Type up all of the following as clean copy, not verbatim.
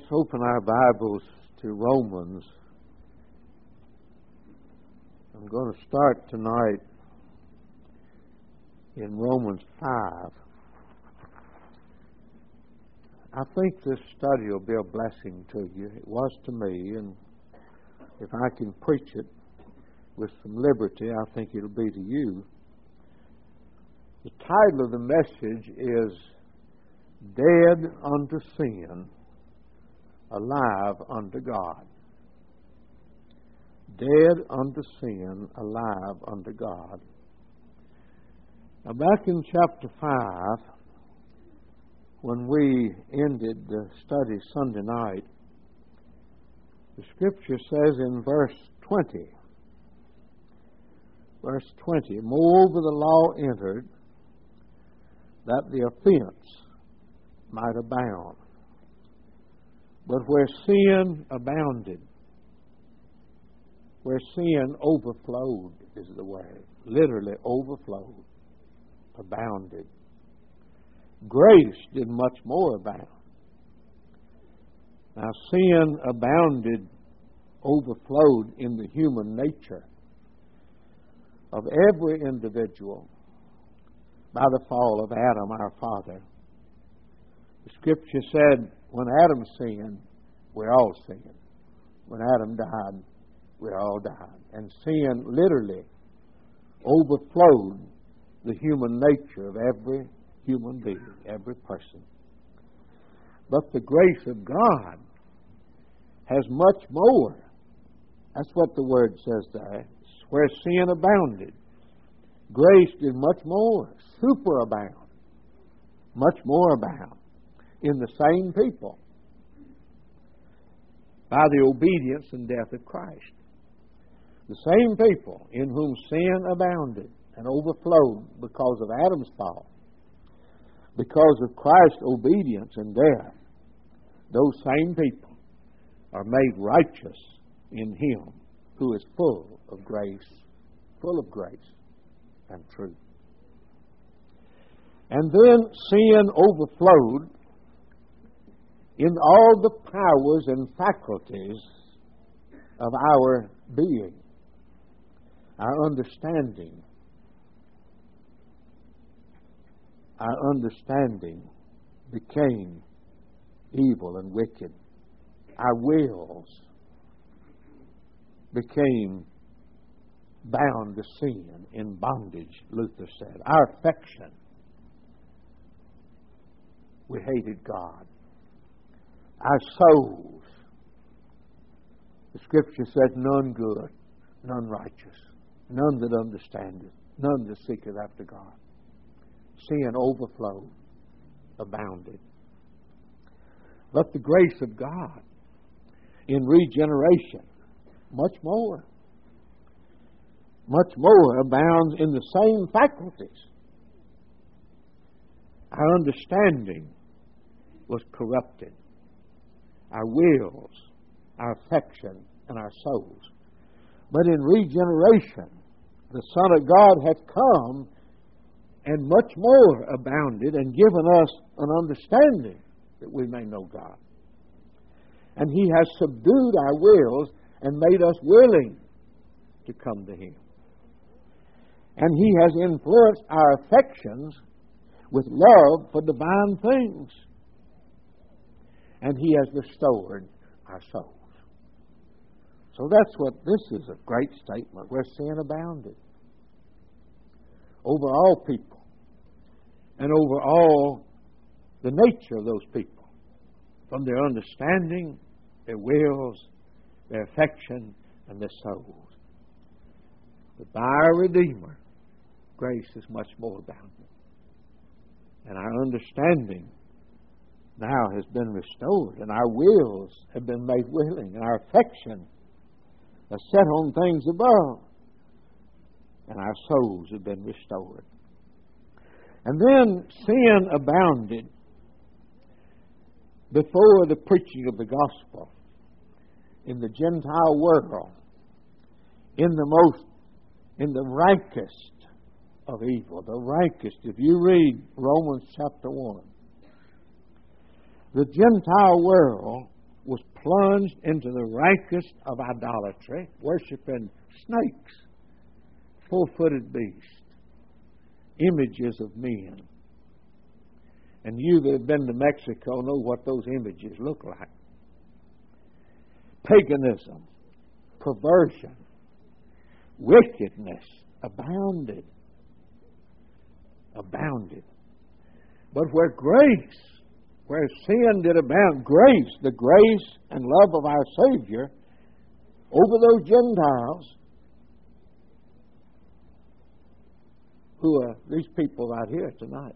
open our Bibles to Romans. I'm going to start tonight in Romans 5. I think this study will be a blessing to you. It was to me, and if I can preach it with some liberty, I think it'll be to you. The title of the message is Dead Unto Sin, Alive unto God. Dead unto sin, alive unto God. Now, back in chapter 5, when we ended the study Sunday night, the Scripture says in verse 20, moreover the law entered, that the offense might abound. But where sin abounded, where sin overflowed is the word, literally overflowed, abounded, grace did much more abound. Now, sin abounded, overflowed in the human nature of every individual by the fall of Adam, our father. The Scripture said, when Adam sinned, we all sinned. When Adam died, we all died. And sin literally overflowed the human nature of every human being, every person. But the grace of God has much more. That's what the word says there. Where sin abounded, grace did much more, superabound, much more abound in the same people by the obedience and death of Christ. The same people in whom sin abounded and overflowed because of Adam's fall, because of Christ's obedience and death, those same people are made righteous in Him who is full of grace and truth. And then sin overflowed in all the powers and faculties of our being, our understanding. Our understanding became evil and wicked. Our wills became bound to sin, in bondage, Luther said. Our affection, we hated God. Our souls, the Scripture said, none good, none righteous, none that understandeth, none that seeketh after God. Sin overflowed, abounded. But the grace of God in regeneration, much more abounds in the same faculties. Our understanding was corrupted. Our wills, our affection, and our souls. But in regeneration, the Son of God hath come and much more abounded and given us an understanding that we may know God. And He has subdued our wills and made us willing to come to Him. And He has influenced our affections with love for divine things. And He has restored our souls. So that's what this is, a great statement, where sin abounded. Over all people. And over all the nature of those people. From their understanding, their wills, their affection, and their souls. But by our Redeemer, grace is much more abounding. And our understanding now has been restored, and our wills have been made willing, and our affection are set on things above, and our souls have been restored. And then sin abounded before the preaching of the gospel in the Gentile world, in the rankest of evil, the rankest. If you read Romans chapter 1, the Gentile world was plunged into the rankest of idolatry, worshiping snakes, four-footed beasts, images of men. And you that have been to Mexico know what those images look like. Paganism, perversion, wickedness abounded. Abounded. But where grace, where sin did abound, grace, the grace and love of our Savior over those Gentiles who are these people right here tonight.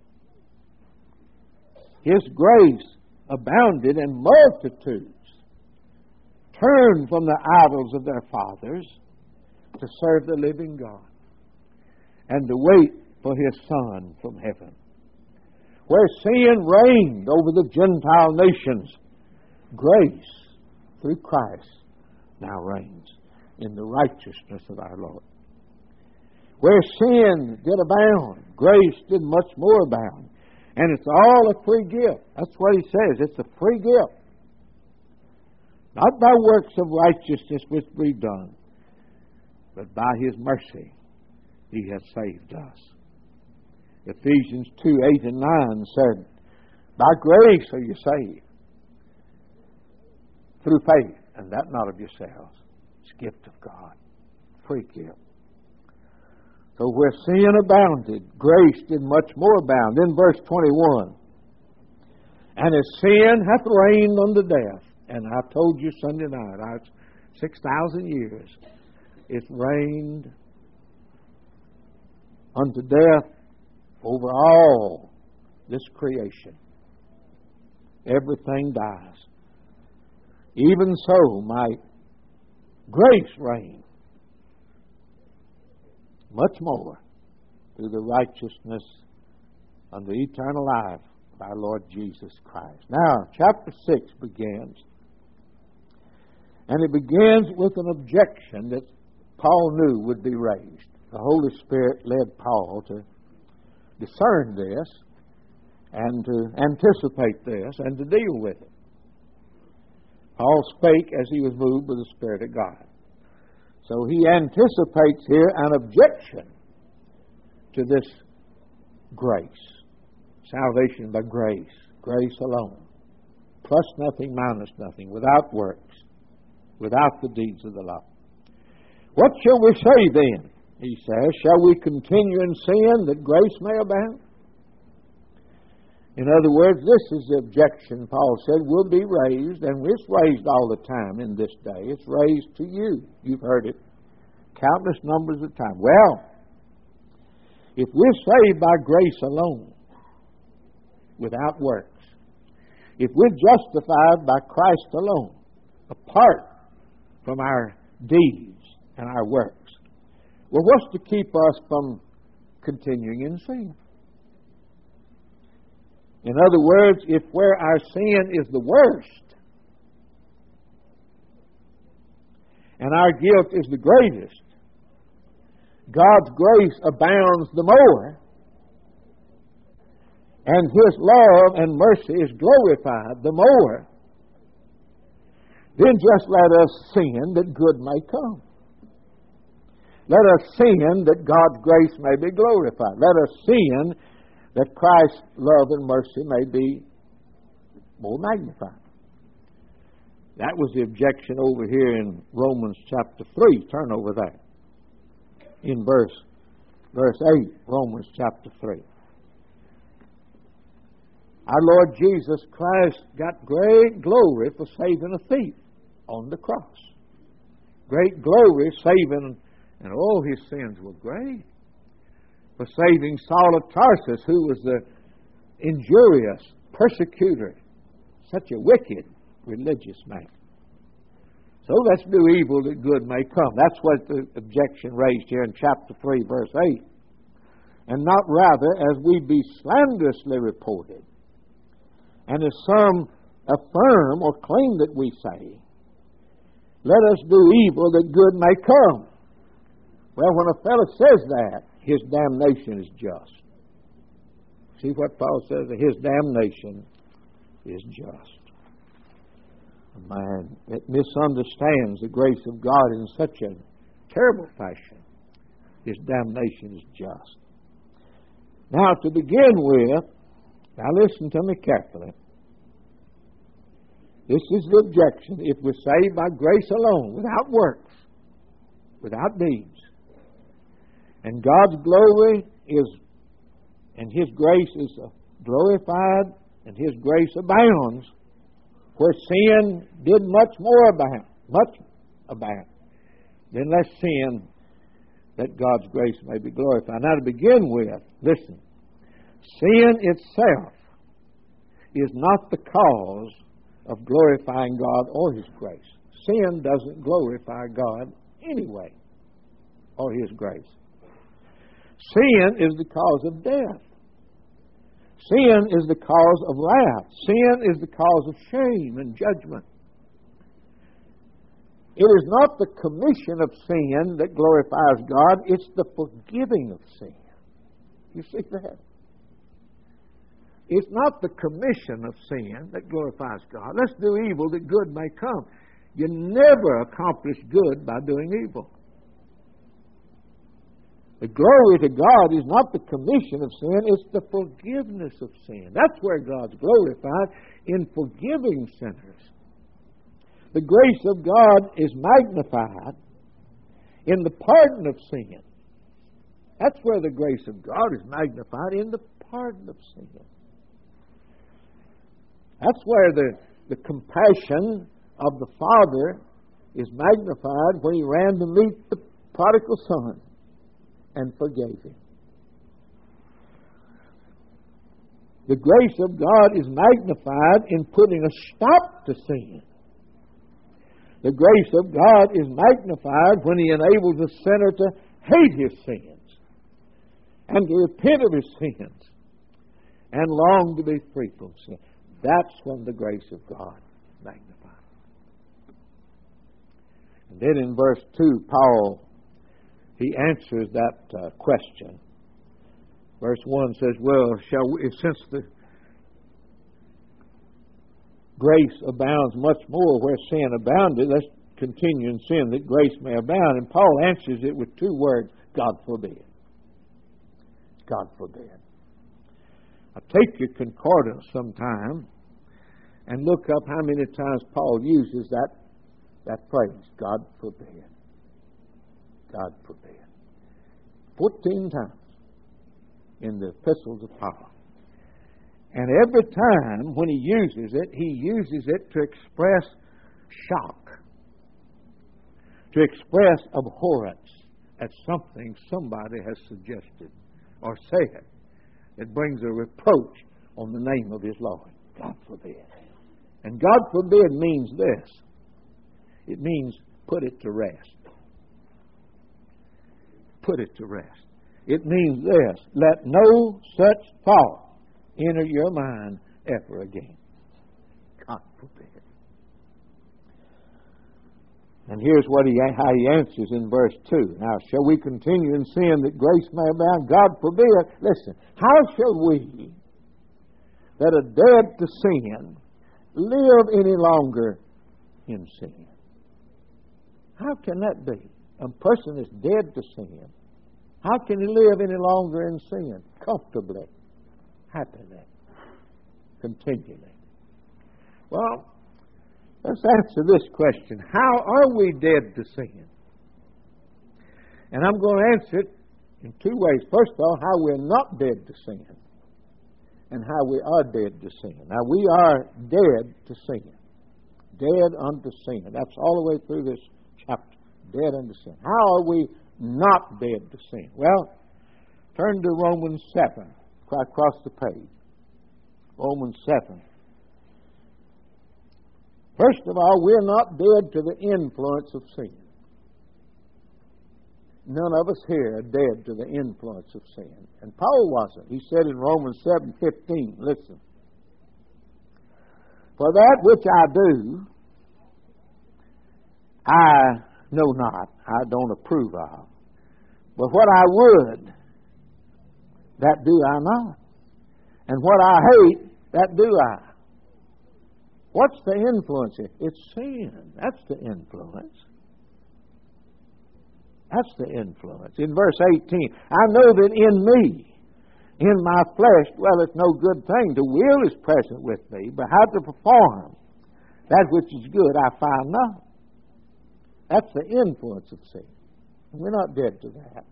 His grace abounded, and multitudes turned from the idols of their fathers to serve the living God and to wait for His Son from heaven. Where sin reigned over the Gentile nations, grace through Christ now reigns in the righteousness of our Lord. Where sin did abound, grace did much more abound. And it's all a free gift. That's what he says. It's a free gift. Not by works of righteousness which we've done, but by His mercy He has saved us. Ephesians 2:8-9 said, by grace are you saved, through faith, and that not of yourselves. It's a gift of God. Free gift. So where sin abounded, grace did much more abound. Then verse 21. And as sin hath reigned unto death, and I told you Sunday night, 6,000 years, it reigned unto death over all this creation. Everything dies. Even so might grace reign much more through the righteousness unto eternal life of our Lord Jesus Christ. Now, chapter 6 begins. And it begins with an objection that Paul knew would be raised. The Holy Spirit led Paul to discern this and to anticipate this and to deal with it. Paul spake as he was moved by the Spirit of God. So he anticipates here an objection to this grace. Salvation by grace. Grace alone. Plus nothing, minus nothing. Without works. Without the deeds of the law. What shall we say then? He says, shall we continue in sin that grace may abound? In other words, this is the objection, Paul said, will be raised, and it's raised all the time in this day. It's raised to you. You've heard it countless numbers of times. Well, if we're saved by grace alone, without works, if we're justified by Christ alone, apart from our deeds and our works, well, what's to keep us from continuing in sin? In other words, if where our sin is the worst and our guilt is the greatest, God's grace abounds the more and His love and mercy is glorified the more, then just let us sin that good may come. Let us sin that God's grace may be glorified. Let us sin that Christ's love and mercy may be more magnified. That was the objection over here in Romans chapter 3. Turn over there. In verse 8, Romans chapter 3. Our Lord Jesus Christ got great glory for saving a thief on the cross. Great glory saving, and all his sins were great. For saving Saul of Tarsus, who was the injurious persecutor, such a wicked religious man. So let's do evil that good may come. That's what the objection raised here in chapter 3, verse 8. And not rather as we be slanderously reported, and as some affirm or claim that we say, let us do evil that good may come. Well, when a fellow says that, his damnation is just. See what Paul says? His damnation is just. A man that misunderstands the grace of God in such a terrible fashion, his damnation is just. Now, to begin with, now listen to me carefully. This is the objection. If we're saved by grace alone, without works, without deeds, and God's glory is, and His grace is glorified, and His grace abounds, where sin did much abound, then let's sin that God's grace may be glorified. Now, to begin with, listen, sin itself is not the cause of glorifying God or His grace. Sin doesn't glorify God anyway, or His grace. Sin is the cause of death. Sin is the cause of wrath. Sin is the cause of shame and judgment. It is not the commission of sin that glorifies God, it's the forgiving of sin. You see that? It's not the commission of sin that glorifies God. Let's do evil that good may come. You never accomplish good by doing evil. The glory to God is not the commission of sin, it's the forgiveness of sin. That's where God's glorified, in forgiving sinners. The grace of God is magnified in the pardon of sin. That's where the grace of God is magnified, in the pardon of sin. That's where the compassion of the Father is magnified when He ran to meet the prodigal son and forgave him. The grace of God is magnified in putting a stop to sin. The grace of God is magnified when He enables the sinner to hate his sins and to repent of his sins and long to be free from sin. That's when the grace of God is magnified. And then in verse 2, Paul, he answers that question. Verse 1 says, well, since the grace abounds much more where sin abounded, let's continue in sin that grace may abound. And Paul answers it with two words, God forbid. God forbid. Now take your concordance sometime and look up how many times Paul uses that phrase, God forbid. God forbid. 14 times in the epistles of Paul. And every time when he uses it to express shock, to express abhorrence at something somebody has suggested or said that brings a reproach on the name of his Lord. God forbid. And God forbid means this. It means put it to rest. Put it to rest. It means this. Let no such thought enter your mind ever again. God forbid. And here's how he answers in verse 2. Now, shall we continue in sin that grace may abound? God forbid. Listen, how shall we that are dead to sin live any longer in sin? How can that be? A person is dead to sin. How can he live any longer in sin? Comfortably, happily, continually. Well, let's answer this question. How are we dead to sin? And I'm going to answer it in two ways. First of all, how we're not dead to sin, and how we are dead to sin. Now, we are dead to sin. Dead unto sin. That's all the way through this chapter. Dead unto sin. How are we not dead to sin? Well, turn to Romans 7. Across the page. Romans 7. First of all, we're not dead to the influence of sin. None of us here are dead to the influence of sin. And Paul wasn't. He said in Romans 7:15, listen, for that which I do, I know not, I don't approve of. But what I would, that do I not. And what I hate, that do I. What's the influence here? It's sin. That's the influence. That's the influence. In verse 18, I know that in me, in my flesh, dwelleth no good thing. The will is present with me, but how to perform that which is good I find not. That's the influence of sin. We're not dead to that.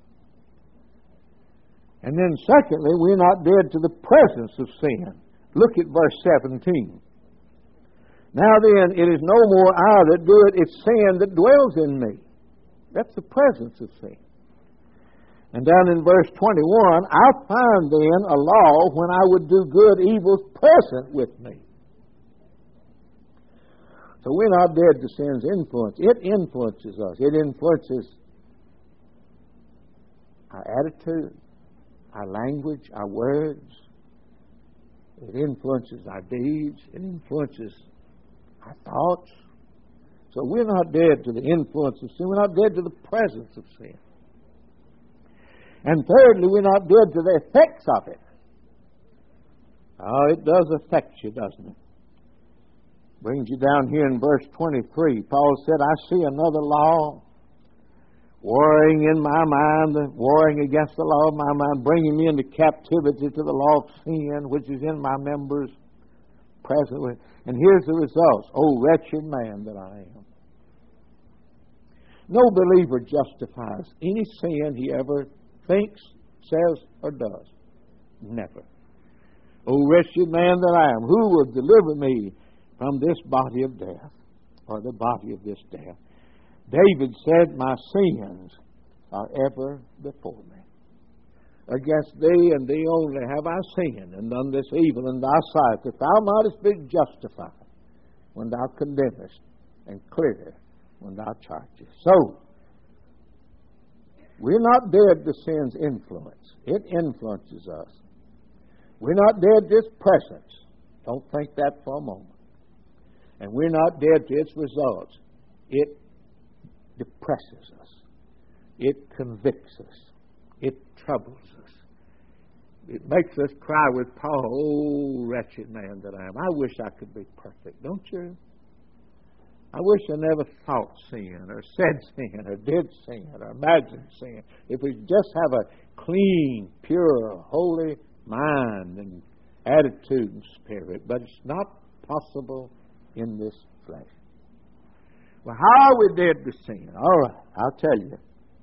And then secondly, we're not dead to the presence of sin. Look at verse 17. Now then, it is no more I that do it, it's sin that dwells in me. That's the presence of sin. And down in verse 21, I find then a law when I would do good, evil's present with me. So we're not dead to sin's influence. It influences us. It influences our attitude, our language, our words. It influences our deeds. It influences our thoughts. So we're not dead to the influence of sin. We're not dead to the presence of sin. And thirdly, we're not dead to the effects of it. Oh, it does affect you, doesn't it? Brings you down here in verse 23. Paul said, I see another law warring in my mind, warring against the law of my mind, bringing me into captivity to the law of sin, which is in my members presently. And here's the results. Oh, wretched man that I am. No believer justifies any sin he ever thinks, says, or does. Never. O wretched man that I am, who will deliver me from this body of death, or the body of this death? David said, my sins are ever before me. Against thee and thee only have I sinned, and done this evil in thy sight, that thou mightest be justified when thou condemnest, and clear when thou chargest. So, we're not dead to sin's influence. It influences us. We're not dead to its presence. Don't think that for a moment. And we're not dead to its results. It depresses us. It convicts us. It troubles us. It makes us cry with Paul, oh, wretched man that I am. I wish I could be perfect, don't you? I wish I never thought sin, or said sin, or did sin, or imagined sin. If we just have a clean, pure, holy mind and attitude and spirit. But it's not possible in this flesh. Well, how are we dead to sin? All right, I'll tell you.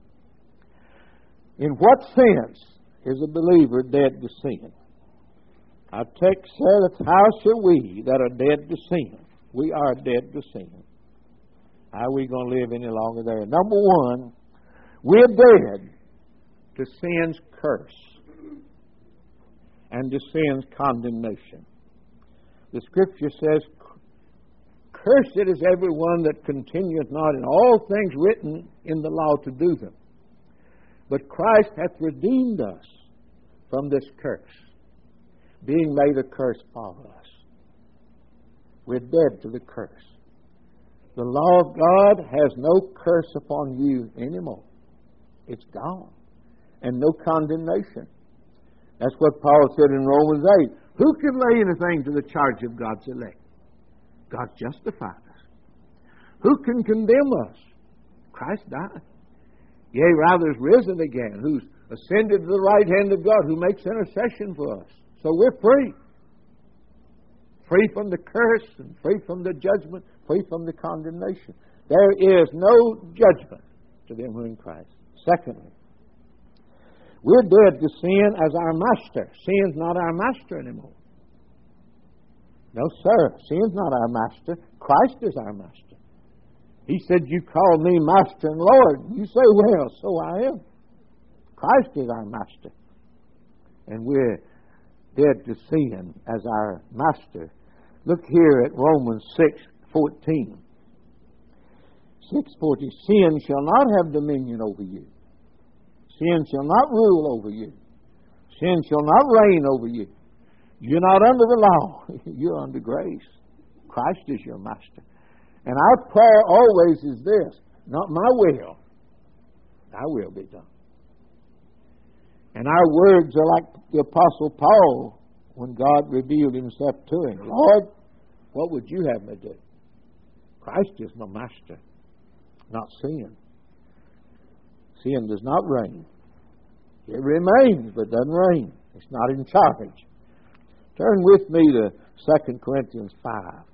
In what sense is a believer dead to sin? Our text says, how shall we that are dead to sin? We are dead to sin. How are we going to live any longer there? Number one, we're dead to sin's curse and to sin's condemnation. The Scripture says, cursed is everyone that continueth not in all things written in the law to do them. But Christ hath redeemed us from this curse, being made a curse for us. We're dead to the curse. The law of God has no curse upon you anymore. It's gone. And no condemnation. That's what Paul said in Romans 8. Who can lay anything to the charge of God's elect? God justified us. Who can condemn us? Christ died. Yea, rather is risen again, who's ascended to the right hand of God, who makes intercession for us. So we're free. Free from the curse and free from the judgment, free from the condemnation. There is no judgment to them who are in Christ. Secondly, we're dead to sin as our master. Sin's not our master anymore. No, sir. Sin's not our master. Christ is our master. He said, you call me master and Lord. You say, well, so I am. Christ is our master. And we're dead to sin as our master. Look here at Romans 6:14. 6:14. Sin shall not have dominion over you. Sin shall not rule over you. Sin shall not reign over you. You're not under the law. You're under grace. Christ is your master. And our prayer always is this, not my will, thy will be done. And our words are like the Apostle Paul when God revealed himself to him. Lord, What would you have me do? Christ is my master, not sin. Sin does not reign. It remains, but doesn't reign. It's not in charge. Turn with me to 2 Corinthians 5.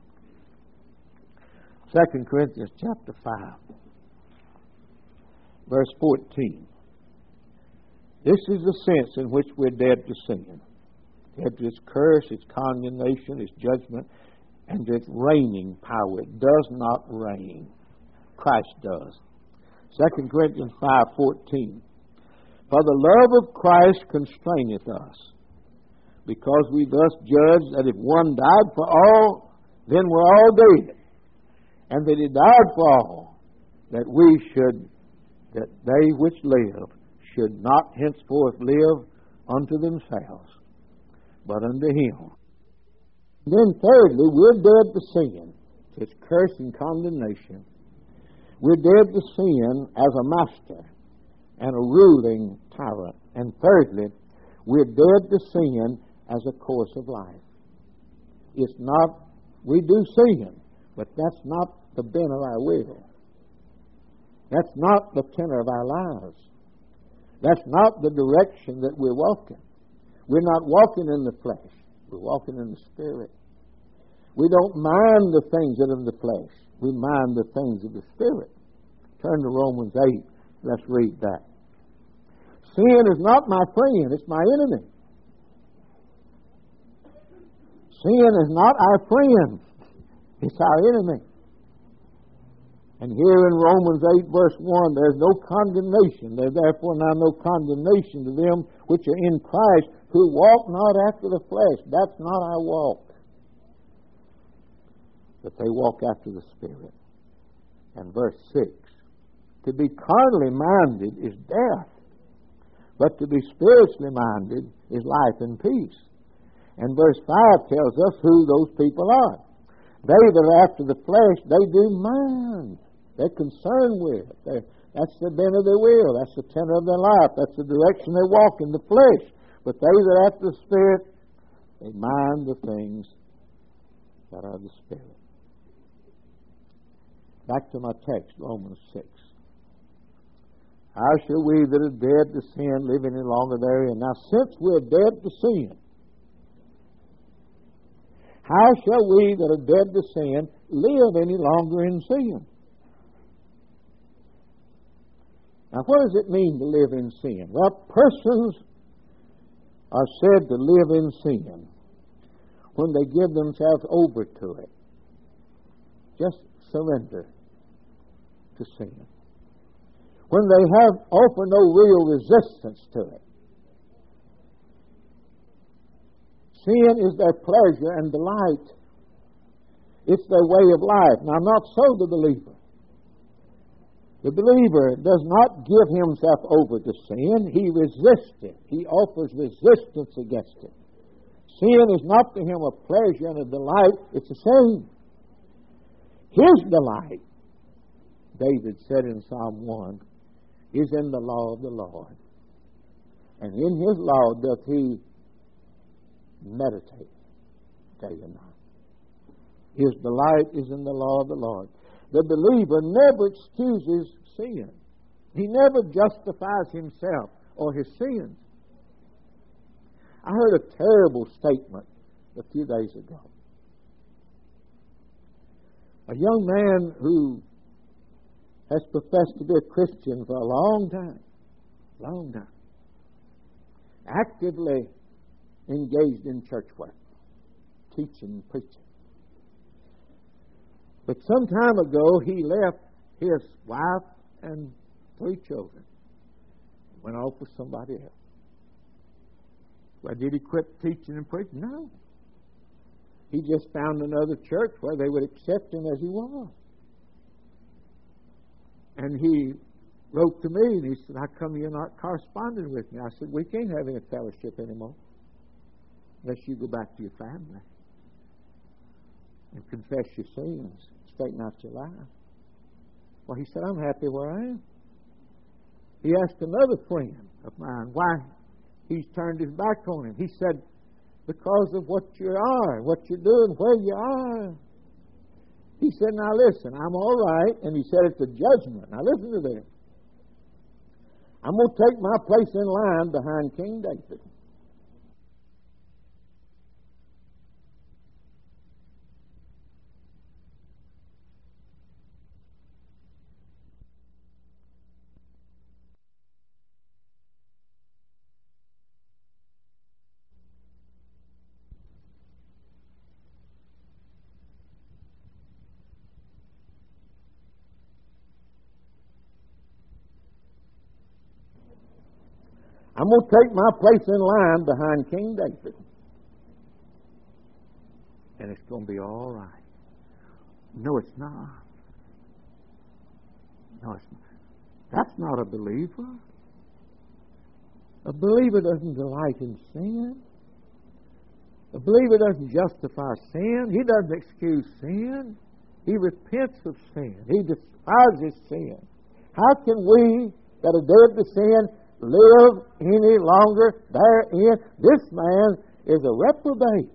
2 Corinthians chapter 5, verse 14. This is the sense in which we're dead to sin. Dead to its curse, its condemnation, its judgment, and its reigning power. It does not reign. Christ does. 2 Corinthians 5:14. For the love of Christ constraineth us, because we thus judge that if one died for all, then we're all dead. And that he died for all, that they which live should not henceforth live unto themselves, but unto him. Then thirdly, we're dead to sin, to its curse and condemnation. We're dead to sin as a master and a ruling tyrant. And thirdly, we're dead to sin as a course of life. It's not, we do sin, but that's not the bent of our will. That's not the tenor of our lives. That's not the direction that we're walking. We're not walking in the flesh. We're walking in the Spirit. We don't mind the things that are in the flesh. We mind the things of the Spirit. Turn to Romans 8. Let's read that. Sin is not my friend. It's my enemy. Sin is not our friend. It's our enemy. And here in Romans 8, verse 1, there's no condemnation. There's therefore now no condemnation to them which are in Christ, who walk not after the flesh. That's not our walk. But they walk after the Spirit. And verse 6, to be carnally minded is death, but to be spiritually minded is life and peace. And verse 5 tells us who those people are. They that are after the flesh, they do mind. They're concerned with it. That's the bent of their will. That's the tenor of their life. That's the direction they walk in the flesh. But they that are after the Spirit, they mind the things that are the Spirit. Back to my text, Romans 6. How shall we that are dead to sin live any longer therein? Now, since we're dead to sin, how shall we that are dead to sin live any longer in sin? Now, what does it mean to live in sin? Well, persons are said to live in sin when they give themselves over to it. Just surrender to sin. When they offer no real resistance to it. Sin is their pleasure and delight. It's their way of life. Now, not so the believer. The believer does not give himself over to sin. He resists it. He offers resistance against it. Sin is not to him a pleasure and a delight. It's a shame. His delight, David said in Psalm 1, is in the law of the Lord. And in his law doth he meditate day and night. His delight is in the law of the Lord. The believer never excuses sin. He never justifies himself or his sins. I heard a terrible statement a few days ago. A young man who has professed to be a Christian for a long time, actively engaged in church work, teaching and preaching. But some time ago, he left his wife and 3 children and went off with somebody else. Well, did he quit teaching and preaching? No. He just found another church where they would accept him as he was. And he wrote to me and he said, how come you're not corresponding with me? I said, we can't have any fellowship anymore unless you go back to your family and confess your sins, straighten out your life. Well, he said, I'm happy where I am. He asked another friend of mine why he's turned his back on him. He said, because of what you are, what you're doing, where you are. He said, now listen, I'm all right. And he said, it's a judgment. Now listen to this. I'm going to take my place in line behind King David. I'm going to take my place in line behind King David. And it's going to be all right. No, it's not. No, it's not. That's not a believer. A believer doesn't delight in sin. A believer doesn't justify sin. He doesn't excuse sin. He repents of sin. He despises sin. How can we that are dead to sin live any longer therein? This man is a reprobate.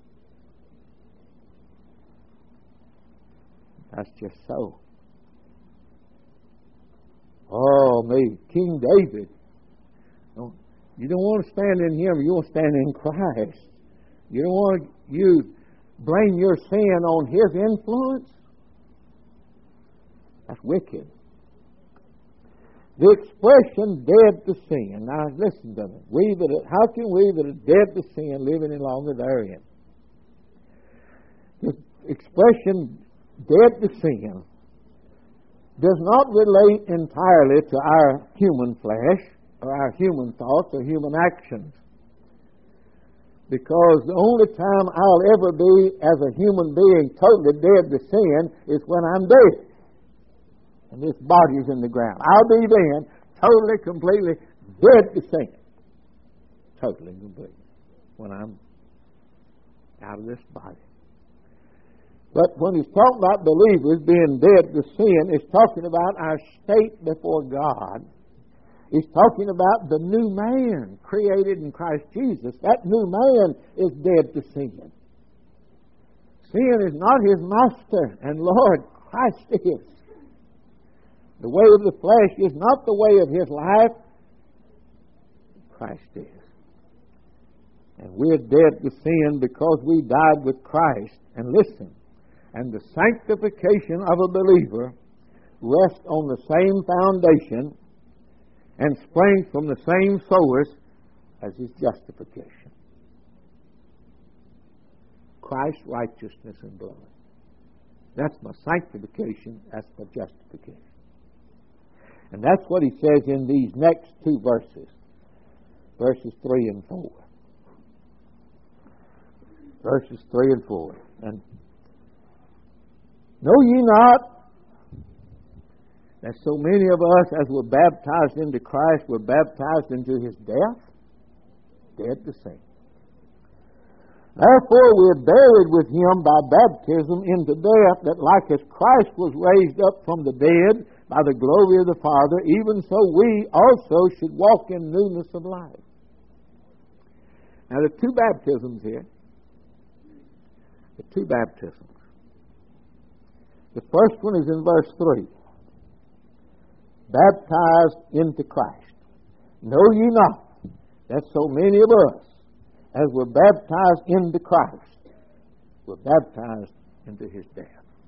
That's just so. Oh, me, King David. You don't want to stand in him, you want to stand in Christ. You don't want you blame your sin on his influence. That's wicked. The expression dead to sin. Now listen to me. How can we that are dead to sin live any longer therein? The expression dead to sin does not relate entirely to our human flesh or our human thoughts or human actions. Because the only time I'll ever be as a human being totally dead to sin is when I'm dead. And this body is in the ground. I'll be then totally, completely dead to sin. Totally and completely. When I'm out of this body. But when he's talking about believers being dead to sin, he's talking about our state before God. He's talking about the new man created in Christ Jesus. That new man is dead to sin. Sin is not his master and Lord. Christ is. The way of the flesh is not the way of his life. Christ is. And we're dead to sin because we died with Christ. And listen, and the sanctification of a believer rests on the same foundation and springs from the same source as his justification. Christ's righteousness and blood. That's my sanctification. That's my justification. And that's what he says in these next two verses. Verses 3 and 4. Verses 3 and 4. And know ye not that so many of us, as were baptized into Christ, were baptized into his death? Dead to sin. Therefore we are buried with him by baptism into death, that like as Christ was raised up from the dead by the glory of the Father, even so we also should walk in newness of life. Now there are two baptisms here. The two baptisms. The first one is in verse 3. Baptized into Christ. Know ye not that so many of us, as were baptized into Christ, were baptized into his death.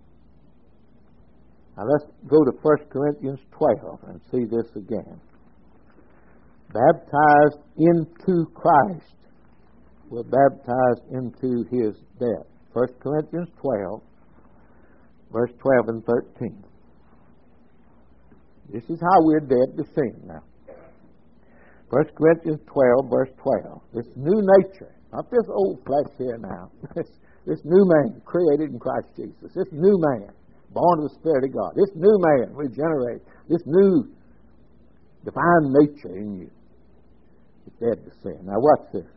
Now let's go to 1 Corinthians 12 and see this again. Baptized into Christ, were baptized into his death. 1 Corinthians 12, verse 12 and 13. This is how we're dead to sin now. 1 Corinthians 12, verse 12. This new nature, not this old flesh here now. This new man created in Christ Jesus. This new man, born of the Spirit of God. This new man regenerated. This new divine nature in you is dead to sin. Now watch this.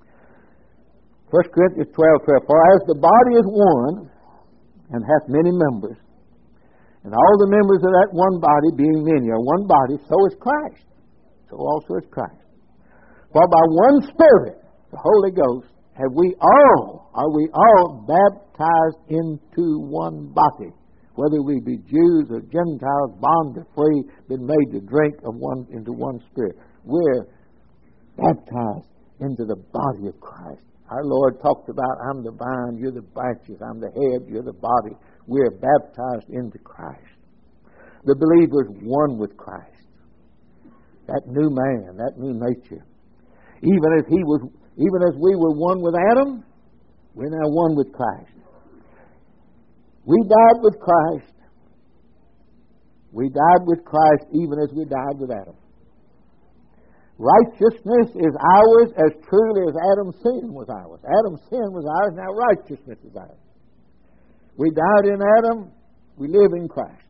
1 Corinthians 12, 12. For as the body is one and hath many members, and all the members of that one body, being many, are one body, so is Christ. So also is Christ. For by one Spirit, the Holy Ghost, are we all baptized into one body? Whether we be Jews or Gentiles, bond or free, been made to drink into one Spirit. We're baptized into the body of Christ. Our Lord talked about, I'm the vine, you're the branches, I'm the head, you're the body. We're baptized into Christ. The believer is one with Christ. That new man, that new nature. Even as we were one with Adam, we're now one with Christ. We died with Christ. We died with Christ even as we died with Adam. Righteousness is ours as truly as Adam's sin was ours. Adam's sin was ours, now righteousness is ours. We died in Adam, we live in Christ.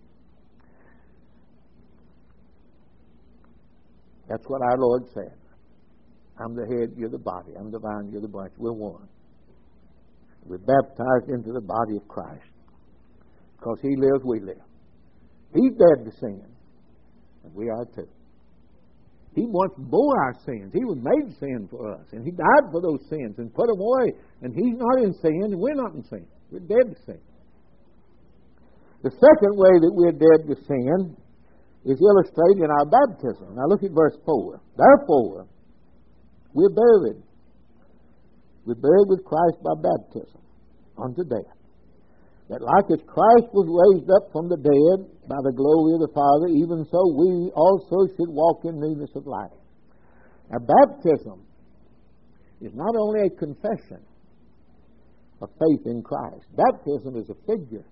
That's what our Lord said. I'm the head, you're the body. I'm the vine, you're the branch. We're one. We're baptized into the body of Christ. Because He lives, we live. He's dead to sin, and we are too. He once bore our sins. He was made sin for us, and He died for those sins and put them away. And He's not in sin, and we're not in sin. We're dead to sin. The second way that we're dead to sin is illustrated in our baptism. Now look at verse 4. Therefore, we're buried. We're buried with Christ by baptism unto death. That like as Christ was raised up from the dead by the glory of the Father, even so we also should walk in newness of life. Now baptism is not only a confession of faith in Christ. Baptism is a figure.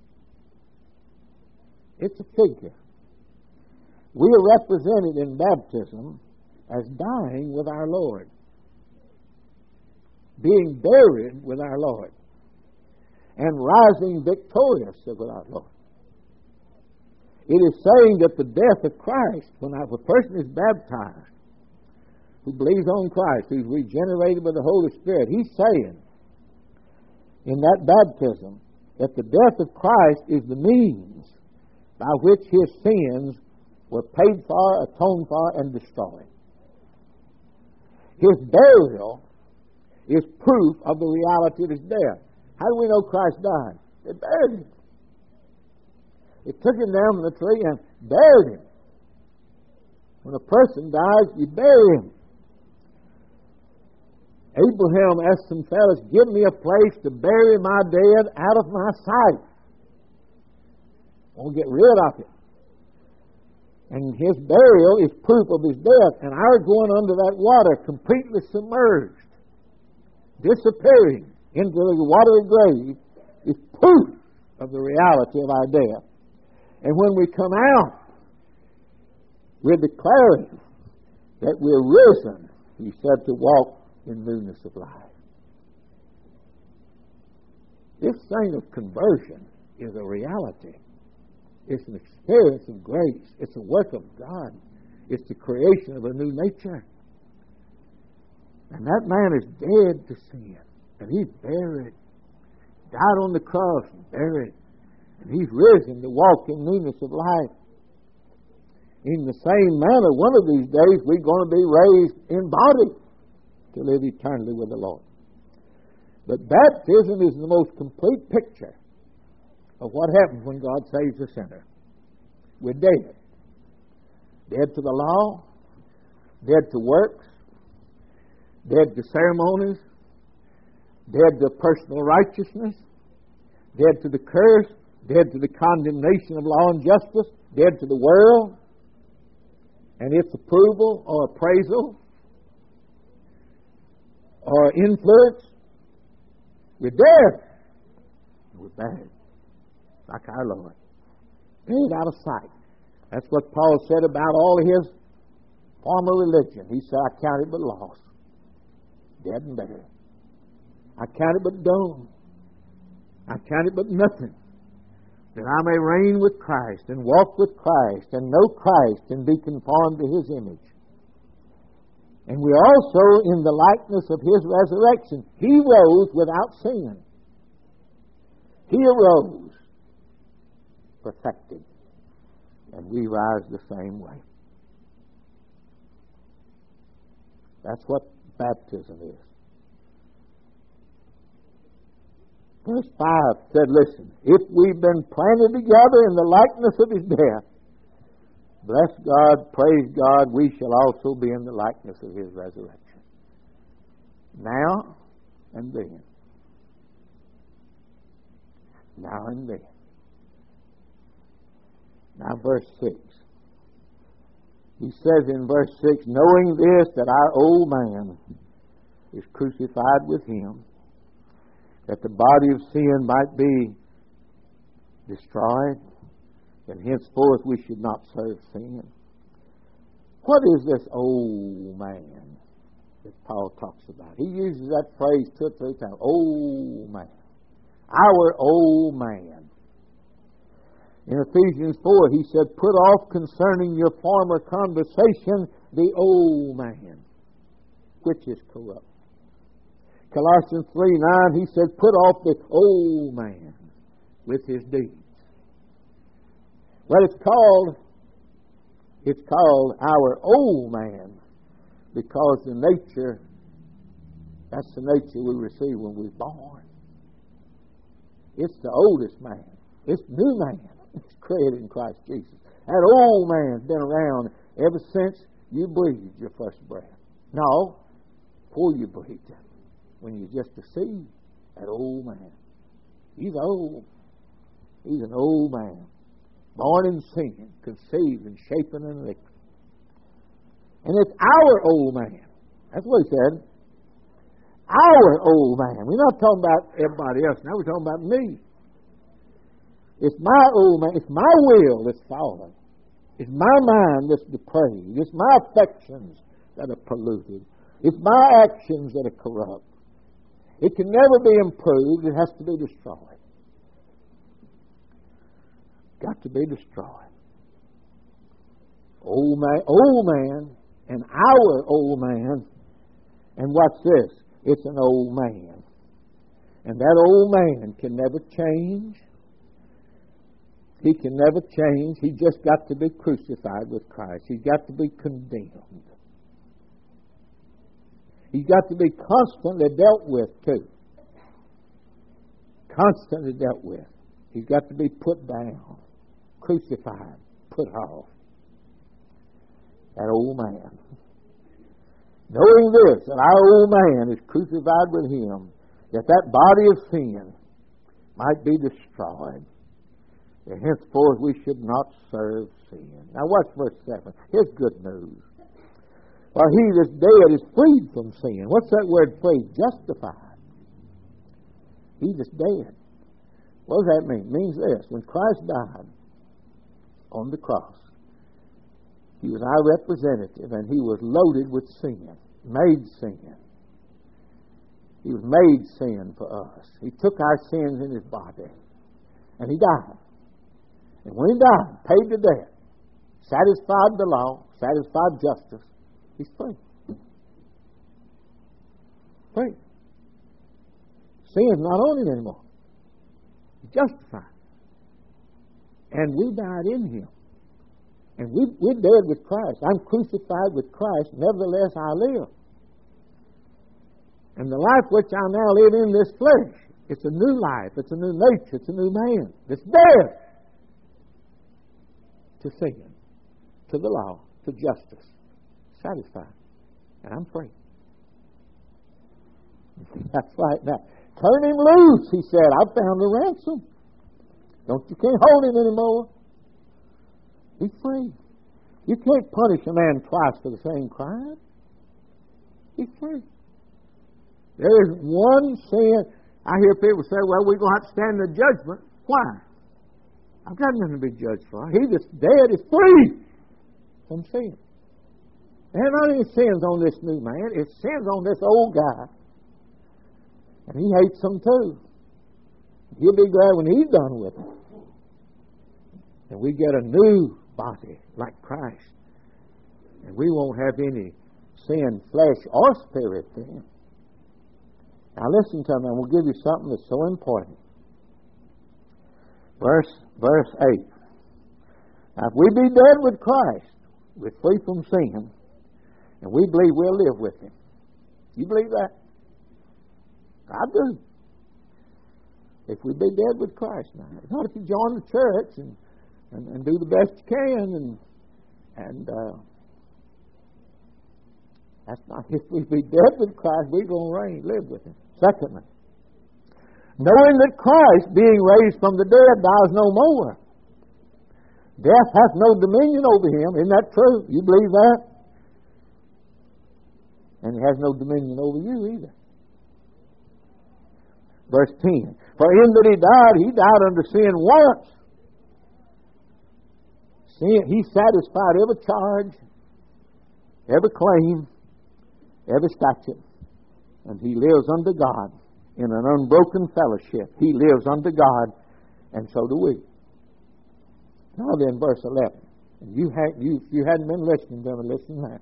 It's a figure. We are represented in baptism as dying with our Lord, being buried with our Lord, and rising victorious with our Lord. It is saying that the death of Christ, when a person is baptized, who believes on Christ, who's regenerated by the Holy Spirit, he's saying in that baptism that the death of Christ is the means by which his sins were paid for, atoned for, and destroyed. His burial is proof of the reality of his death. How do we know Christ died? They buried him. They took him down from the tree and buried him. When a person dies, you bury him. Abraham asked some fellows, give me a place to bury my dead out of my sight. I want to get rid of it. And his burial is proof of his death. And our going under that water, completely submerged, disappearing into the watery grave, is proof of the reality of our death. And when we come out, we're declaring that we're risen, he said, to walk in newness of life. This thing of conversion is a reality. It's an experience of grace. It's a work of God. It's the creation of a new nature. And that man is dead to sin. And he's buried. Died on the cross, buried. And he's risen to walk in newness of life. In the same manner, one of these days, we're going to be raised in body to live eternally with the Lord. But baptism is the most complete picture of what happens when God saves a sinner. We're dead. Dead to the law, dead to works, dead to ceremonies, dead to personal righteousness, dead to the curse, dead to the condemnation of law and justice, dead to the world and its approval or appraisal or influence. We're dead. We're buried. Like our Lord. Buried out of sight. That's what Paul said about all his former religion. He said, I count it but loss. Dead and buried. I count it but dung. I count it but nothing. That I may reign with Christ and walk with Christ and know Christ and be conformed to His image. And we also in the likeness of His resurrection. He rose without sin. He arose perfected. And we rise the same way. That's what baptism is. Verse 5 said, listen, if we've been planted together in the likeness of His death, bless God, praise God, we shall also be in the likeness of His resurrection. Now and then. Now and then. Now verse 6. He says in verse 6, knowing this, that our old man is crucified with Him, that the body of sin might be destroyed, and henceforth we should not serve sin. What is this old man that Paul talks about? He uses that phrase 2 or 3 times. Old man. Our old man. In Ephesians 4, he said, put off concerning your former conversation the old man, which is corrupt. Colossians 3:9, he said, put off the old man with his deeds. Well, it's called our old man because the nature, that's the nature we receive when we're born. It's the oldest man. It's new man. It's created in Christ Jesus. That old man's been around ever since you breathed your first breath. No, before you breathed it. When you're just a seed, that old man. He's old. He's an old man. Born in sin, conceived and shapen in iniquity. And it's our old man. That's what he said. Our old man. We're not talking about everybody else. Now we're talking about me. It's my old man. It's my will that's fallen. It's my mind that's depraved. It's my affections that are polluted. It's my actions that are corrupt. It can never be improved. It has to be destroyed. Got to be destroyed. Old man, and our old man. And what's this? It's an old man. And that old man can never change. He can never change. He just got to be crucified with Christ. He's got to be condemned. He's got to be constantly dealt with too. Constantly dealt with. He's got to be put down, crucified, put off. That old man. Knowing this, that our old man is crucified with Him, that body of sin might be destroyed, that henceforth we should not serve sin. Now watch verse 7. Here's good news. For he that's dead is freed from sin. What's that word freed? Justified. He that's dead. What does that mean? It means this. When Christ died on the cross, He was our representative and He was loaded with sin, made sin. He was made sin for us. He took our sins in His body and He died. And when He died, paid the debt, satisfied the law, satisfied justice, He's free. Free. Sin's not on Him anymore. He's justified. And we died in Him. And we're dead with Christ. I'm crucified with Christ, nevertheless I live. And the life which I now live in this flesh, it's a new life, it's a new nature, it's a new man. It's dead to sin, to the law, to justice. Satisfied. And I'm free. That's right. Now, turn him loose, he said. I've found a ransom. You can't hold him anymore. He's free. You can't punish a man twice for the same crime. He's free. There is one sin. I hear people say, well, we're going to have to stand the judgment. Why? I've got nothing to be judged for. He that's dead is free from sin. There are not any sins on this new man. It's sins on this old guy. And he hates them too. He'll be glad when he's done with it. And we get a new body like Christ. And we won't have any sin, flesh, or spirit then. Now listen to me, and we'll give you something that's so important. Verse 8. Now if we be dead with Christ, we're free from sin, and we believe we'll live with Him. You believe that? I do. If we be dead with Christ now. It's not if you join the church and do the best you can and that's not. If we be dead with Christ, we're going to reign, live with Him. Secondly, knowing that Christ, being raised from the dead, dies no more. Death hath no dominion over Him. Isn't that true? You believe that? And He has no dominion over you either. Verse 10. For in that He died unto sin once. Sin, He satisfied every charge, every claim, every statute. And He lives unto God in an unbroken fellowship. He lives unto God, and so do we. Now then, verse 11. And you hadn't been listening to me, listen to that.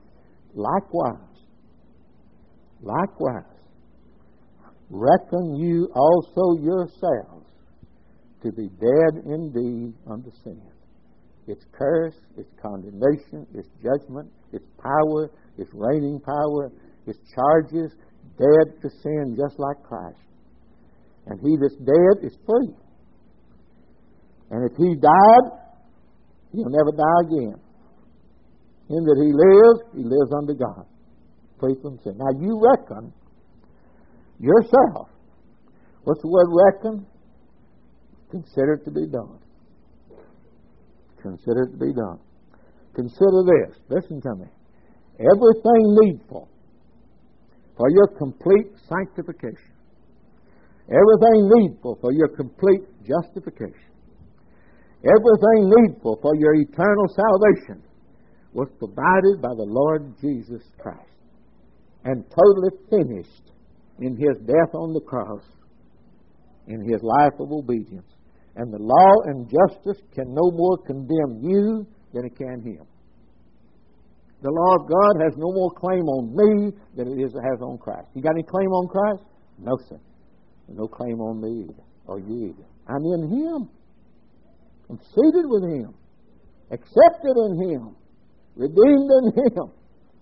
Likewise, reckon you also yourselves to be dead indeed unto sin. Its curse, its condemnation, its judgment, its power, its reigning power, its charges, dead to sin just like Christ. And he that's dead is free. And if he died, he'll never die again. In that he lives unto God, free from sin. Now you reckon yourself. What's the word reckon? Consider it to be done. Consider it to be done. Consider this. Listen to me. Everything needful for your complete sanctification. Everything needful for your complete justification. Everything needful for your eternal salvation was provided by the Lord Jesus Christ and totally finished in His death on the cross, in His life of obedience. And the law and justice can no more condemn you than it can Him. The law of God has no more claim on me than it has on Christ. You got any claim on Christ? No, sir. There's no claim on me either, or you either. I'm in Him. I'm seated with Him, accepted in Him, redeemed in Him.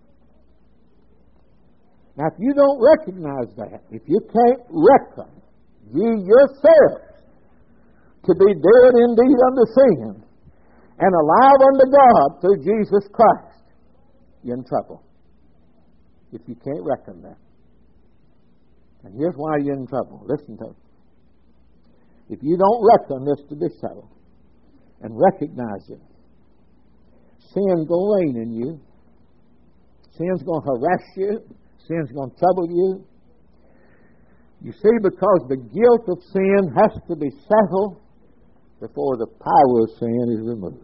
Now, if you don't recognize that, if you can't reckon ye yourselves to be dead indeed unto sin and alive unto God through Jesus Christ, you're in trouble. If you can't reckon that. And here's why you're in trouble. Listen to me. If you don't reckon this to be so and recognize it, sin's going to reign in you. Sin's going to harass you. Sin's going to trouble you. You see, because the guilt of sin has to be settled before the power of sin is removed.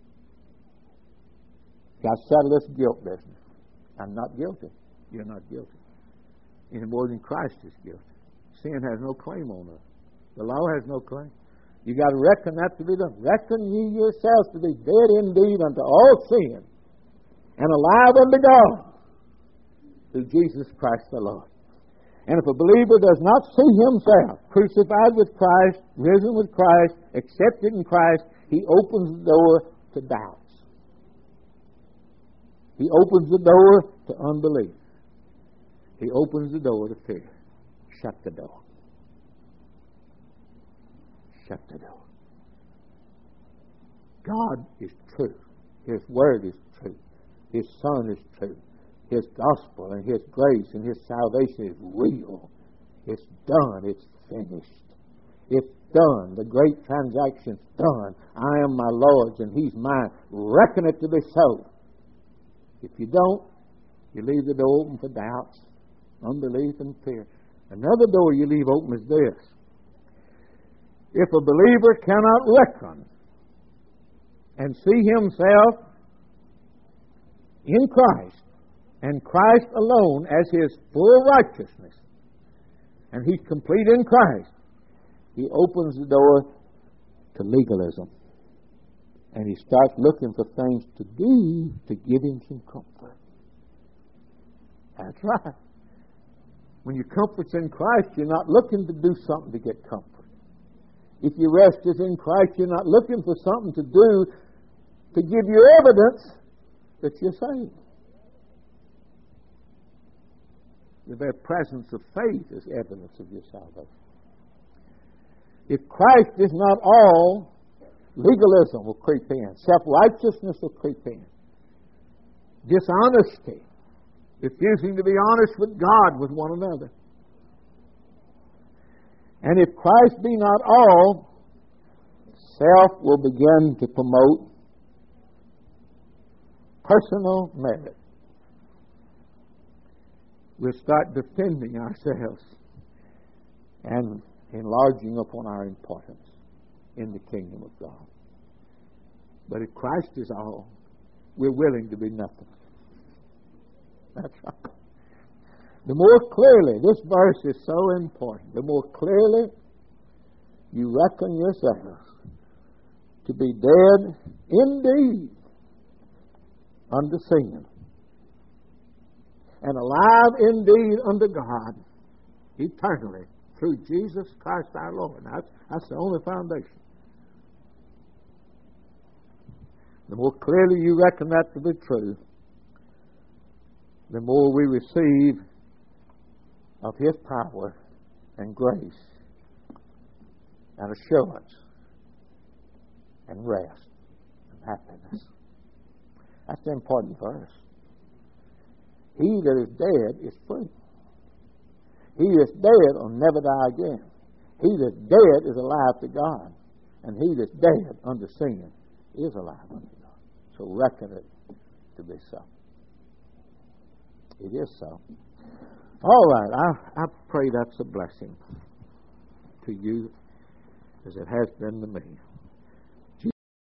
Got to settle this guilt business. I'm not guilty. You're not guilty. Any more than Christ is guilty. Sin has no claim on us. The law has no claim. You got to reckon that to be done. Reckon ye yourselves to be dead indeed unto all sin and alive unto God through Jesus Christ the Lord. And if a believer does not see himself crucified with Christ, risen with Christ, accepted in Christ, he opens the door to doubts. He opens the door to unbelief. He opens the door to fear. Shut the door. Shut the door. God is true. His Word is true. His Son is true. His gospel and His grace and His salvation is real. It's done. It's finished. It's done. The great transaction's done. I am my Lord's and He's mine. Reckon it to be so. If you don't, you leave the door open for doubts, unbelief, and fear. Another door you leave open is this. If a believer cannot reckon and see himself in Christ and Christ alone as his full righteousness, and he's complete in Christ, he opens the door to legalism. And he starts looking for things to do to give him some comfort. That's right. When your comfort's in Christ, you're not looking to do something to get comfort. If your rest is in Christ, you're not looking for something to do to give you evidence that you're saved. The very presence of faith is evidence of your salvation. If Christ is not all, legalism will creep in. Self-righteousness will creep in. Dishonesty. Refusing to be honest with God, with one another. And if Christ be not all, self will begin to promote personal merit. We'll start defending ourselves and enlarging upon our importance in the kingdom of God. But if Christ is all, we're willing to be nothing. That's right. The more clearly, this verse is so important, the more clearly you reckon yourselves to be dead indeed unto sin, and alive indeed unto God eternally through Jesus Christ our Lord. Now, that's the only foundation. The more clearly you reckon that to be true, the more we receive of His power and grace and assurance and rest and happiness. That's the important verse. He that is dead is free. He that's dead will never die again. He that's dead is alive to God. And he that's dead under sin is alive unto God. So reckon it to be so. It is so. All right, I pray that's a blessing to you as it has been to me.